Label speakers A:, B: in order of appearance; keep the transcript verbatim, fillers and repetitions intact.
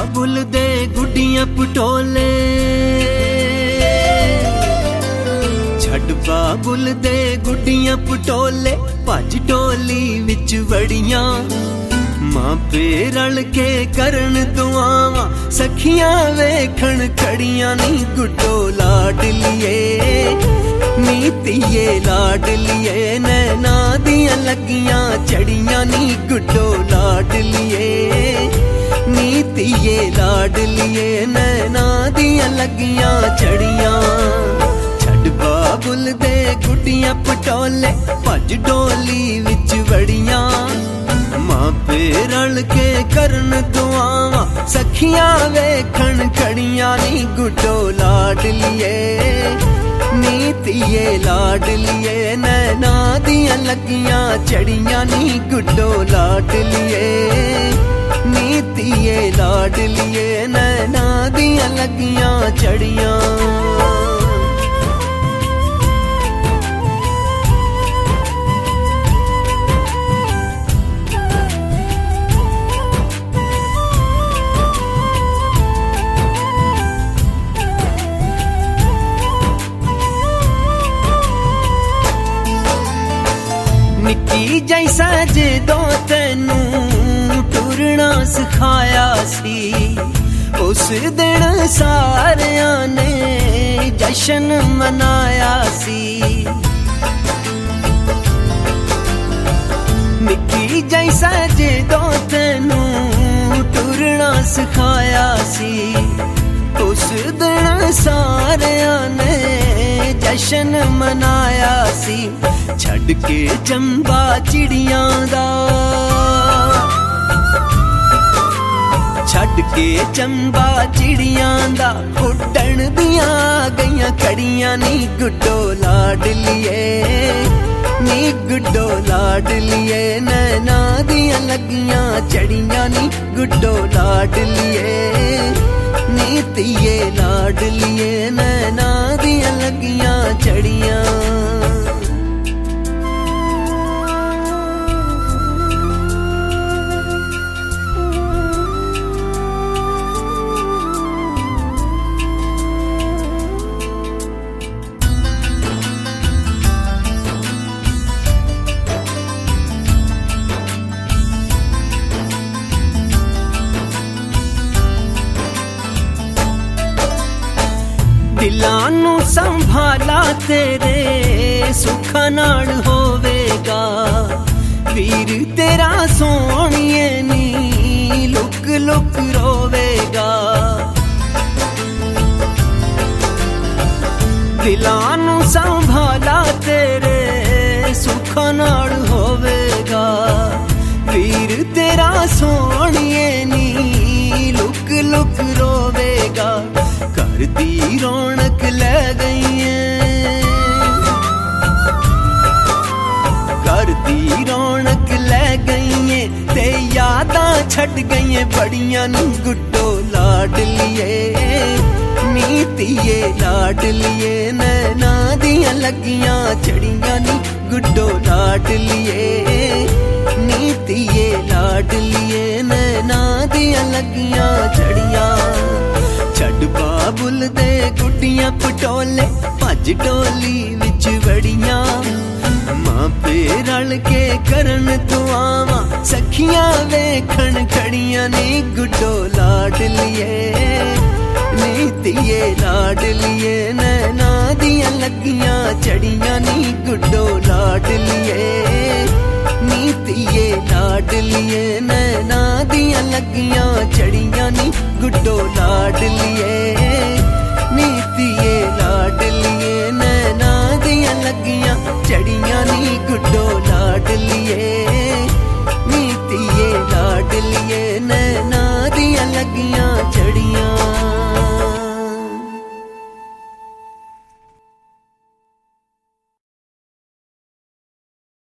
A: बाबुल दे गुड्डियां पटोले, छड़ बाबुल दे गुड्डियां पटोले, भज टोली विच वड़ियां। मां पे रल के करन दुआवां, सखियां वेखण खड़ियां नी गुड्डो लाडलिए, नीतिए लाडलिए, नैना दियां लगियां चड़ियां नी गुड्डो लाडलिए, नीतिए लाडलिए, नैना दियां लगियां चड़ियां। छड़ बाबुल दे गुड्डियां पटोले, भज डोली विच वड़ियां। मां पे रल के करन दुआवां, सखियां वेखण खड़ियां नी गुड्डो लाडलिए, नीतिए लाडलिए, नैना दियां लगियां चड़ियां नी गुड्डो लाडलिए, नीतिए लाडलिए, नैना दियां लगियां चड़ियां। निक्की जैसा जदो तेनू टुरना सिखाया सी, उस दिन सारियां ने जश्न मनाया सी। निक्की जैसा जदो तेनू टुरना सिखाया सी, उस दिन सारियां ने जश्न मनाया सी। छड़ के चंबा चिड़ियां दा, छड़ के चंबा चिड़ियां दा, उड्डण दियां गईयां कड़ियां नी गुड्डो लाडलिए, नी गुड्डो लाडलिए, नैना दियां लगियां चड़ियां नी गुड्डो लाडलिए, नीतिए लाडलिए, नैना दियां लगियां चड़ियां। दिलां नू संभाला तेरे सुखा नाल होवेगा, वीर तेरा सोहणिए नी लुक लुक रोवेगा। दिलां नू संभाला तेरे सुखा नाल होवेगा, वीर तेरा सोहणिए नी लुक लुक रोवेगा। घर दी रौनक ले गई है, घर दी रौनक ले गई है, ते यादां छड़ गई है बड़ियां नी गुड्डो लाडलिए, नीतिए लाडलिए, नैना दियां लगियां चड़ियां नी गुड्डो लाडलिए, नीतिए लाडलिए, नैना दियां लगियां चड़ियां। छड़ बाबुल दे गुड्डियां पटोले, भज डोली विच वड़ियां। मां पे रल के करन दुआवां, सखियां वेखण खड़ियां नी गुड्डो लाडलिए, नीतिए लाडलिए, नैना दियां लगियां चड़ियां नी गुड्डो लाडलिए, नीतिए लाडलिए, नैना दियां लगियां चड़ियां नी गुड्डो लाडलिए।